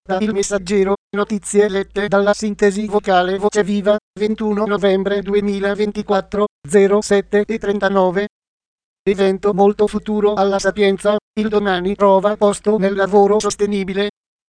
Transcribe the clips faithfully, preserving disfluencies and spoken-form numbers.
Da Il Messaggero, notizie lette dalla sintesi vocale Voce Viva, ventuno novembre duemilaventiquattro, zero sette e trentanove. Evento molto futuro alla Sapienza, il domani trova posto nel lavoro sostenibile.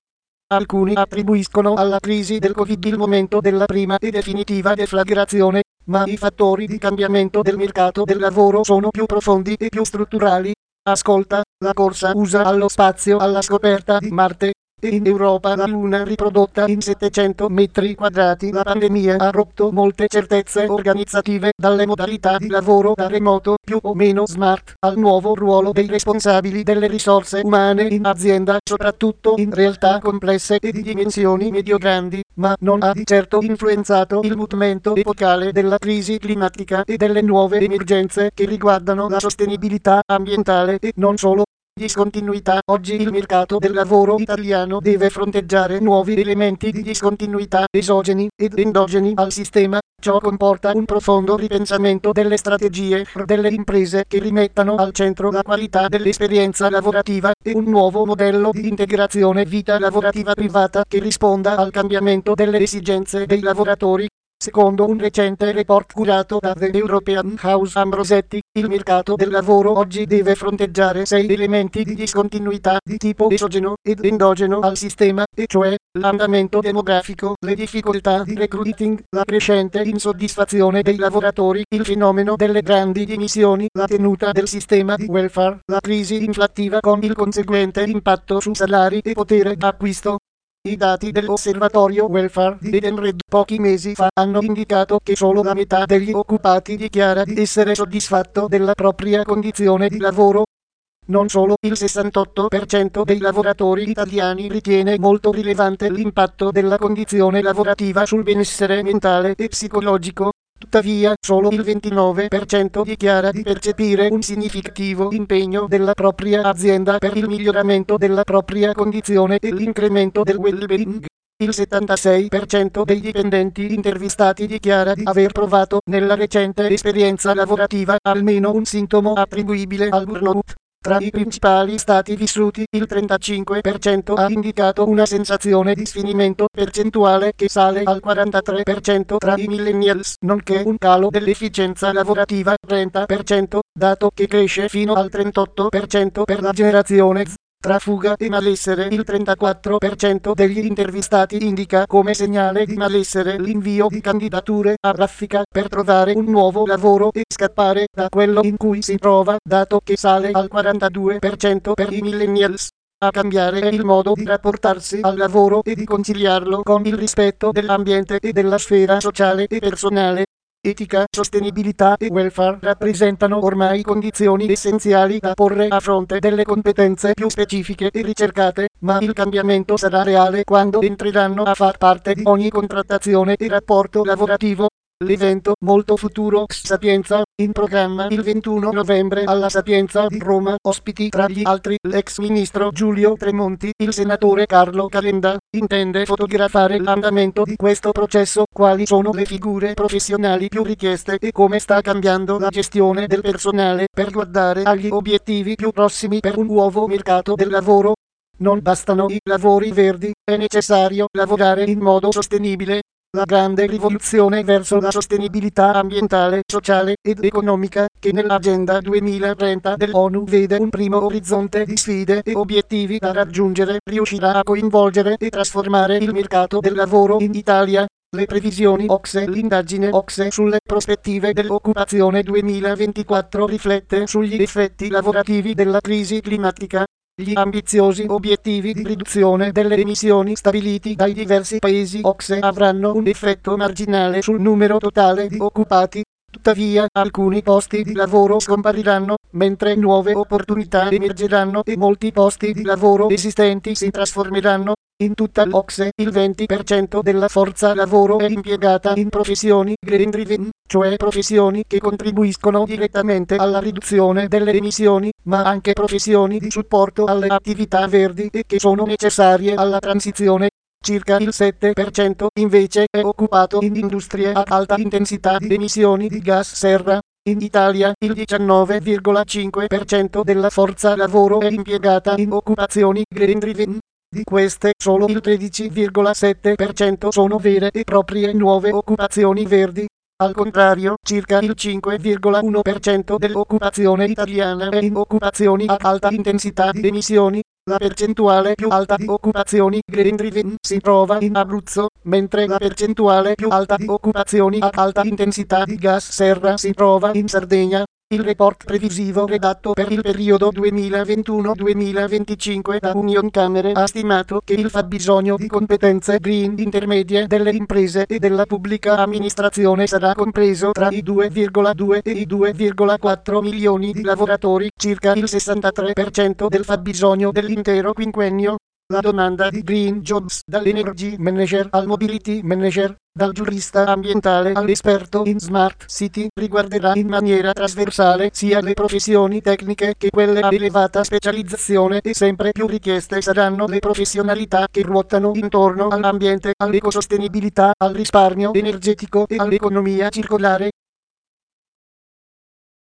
Alcuni attribuiscono alla crisi del Covid il momento della prima e definitiva deflagrazione, ma i fattori di cambiamento del mercato del lavoro sono più profondi e più strutturali. Ascolta, la corsa U S A allo spazio alla scoperta di Marte, e in Europa la Luna riprodotta in settecento metri quadrati. La pandemia ha rotto molte certezze organizzative, dalle modalità di lavoro da remoto più o meno smart, al nuovo ruolo dei responsabili delle risorse umane in azienda, soprattutto in realtà complesse e di dimensioni medio-grandi, ma non ha di certo influenzato il mutamento epocale della crisi climatica e delle nuove emergenze che riguardano la sostenibilità ambientale e non solo. Discontinuità. Oggi il mercato del lavoro italiano deve fronteggiare nuovi elementi di discontinuità esogeni ed endogeni al sistema. Ciò comporta un profondo ripensamento delle strategie delle imprese che rimettano al centro la qualità dell'esperienza lavorativa e un nuovo modello di integrazione vita lavorativa privata che risponda al cambiamento delle esigenze dei lavoratori. Secondo un recente report curato da The European House Ambrosetti, il mercato del lavoro oggi deve fronteggiare sei elementi di discontinuità di tipo esogeno ed endogeno al sistema, e cioè l'andamento demografico, le difficoltà di recruiting, la crescente insoddisfazione dei lavoratori, il fenomeno delle grandi dimissioni, la tenuta del sistema di welfare, la crisi inflattiva con il conseguente impatto su salari e potere d'acquisto. I dati dell'osservatorio welfare di Edenred pochi mesi fa hanno indicato che solo la metà degli occupati dichiara di essere soddisfatto della propria condizione di lavoro. Non solo, il sessantotto per cento dei lavoratori italiani ritiene molto rilevante l'impatto della condizione lavorativa sul benessere mentale e psicologico. Tuttavia, solo il ventinove per cento dichiara di percepire un significativo impegno della propria azienda per il miglioramento della propria condizione e l'incremento del well-being. Il settantasei per cento dei dipendenti intervistati dichiara di aver provato nella recente esperienza lavorativa almeno un sintomo attribuibile al burnout. Tra i principali stati vissuti, il trentacinque per cento ha indicato una sensazione di sfinimento percentuale che sale al quarantatré per cento tra i millennials, nonché un calo dell'efficienza lavorativa trenta per cento, dato che cresce fino al trentotto per cento per la generazione Z. Tra fuga e malessere, il trentaquattro per cento degli intervistati indica come segnale di malessere l'invio di candidature a raffica per trovare un nuovo lavoro e scappare da quello in cui si trova, dato che sale al quarantadue per cento per i millennials. A cambiare è il modo di rapportarsi al lavoro e di conciliarlo con il rispetto dell'ambiente e della sfera sociale e personale. Etica, sostenibilità e welfare rappresentano ormai condizioni essenziali da porre a fronte delle competenze più specifiche e ricercate, ma il cambiamento sarà reale quando entreranno a far parte di ogni contrattazione e rapporto lavorativo. L'evento molto futuro Sapienza, in programma il ventuno novembre alla Sapienza di Roma, ospiti tra gli altri l'ex ministro Giulio Tremonti, il senatore Carlo Calenda. Intende fotografare l'andamento di questo processo, quali sono le figure professionali più richieste e come sta cambiando la gestione del personale per guardare agli obiettivi più prossimi per un nuovo mercato del lavoro. Non bastano i lavori verdi, è necessario lavorare in modo sostenibile. La grande rivoluzione verso la sostenibilità ambientale, sociale ed economica, che nell'Agenda duemilatrenta dell'ONU vede un primo orizzonte di sfide e obiettivi da raggiungere, riuscirà a coinvolgere e trasformare il mercato del lavoro in Italia. Le previsioni O C S E. L'indagine O C S E sulle prospettive dell'occupazione duemilaventiquattro riflette sugli effetti lavorativi della crisi climatica. Gli ambiziosi obiettivi di riduzione delle emissioni stabiliti dai diversi paesi O C S E avranno un effetto marginale sul numero totale di occupati. Tuttavia, alcuni posti di lavoro scompariranno, mentre nuove opportunità emergeranno e molti posti di lavoro esistenti si trasformeranno. In tutta l'O C S E, il venti per cento della forza lavoro è impiegata in professioni green driven, cioè professioni che contribuiscono direttamente alla riduzione delle emissioni, ma anche professioni di supporto alle attività verdi e che sono necessarie alla transizione. Circa il sette per cento invece è occupato in industrie ad alta intensità di emissioni di gas serra. In Italia, il diciannove virgola cinque per cento della forza lavoro è impiegata in occupazioni green driven. Di queste solo il tredici virgola sette per cento sono vere e proprie nuove occupazioni verdi. Al contrario, circa il cinque virgola uno per cento dell'occupazione italiana è in occupazioni a alta intensità di emissioni. La percentuale più alta di occupazioni green driven si trova in Abruzzo, mentre la percentuale più alta di occupazioni a alta intensità di gas serra si trova in Sardegna. Il report previsivo redatto per il periodo duemilaventuno duemilaventicinque da Unioncamere ha stimato che il fabbisogno di competenze green intermedie delle imprese e della pubblica amministrazione sarà compreso tra i due virgola due e i due virgola quattro milioni di lavoratori, circa il sessantatré per cento del fabbisogno dell'intero quinquennio. La domanda di green jobs, dall'energy manager al mobility manager, dal giurista ambientale all'esperto in smart city, riguarderà in maniera trasversale sia le professioni tecniche che quelle a elevata specializzazione, e sempre più richieste saranno le professionalità che ruotano intorno all'ambiente, all'ecosostenibilità, al risparmio energetico e all'economia circolare.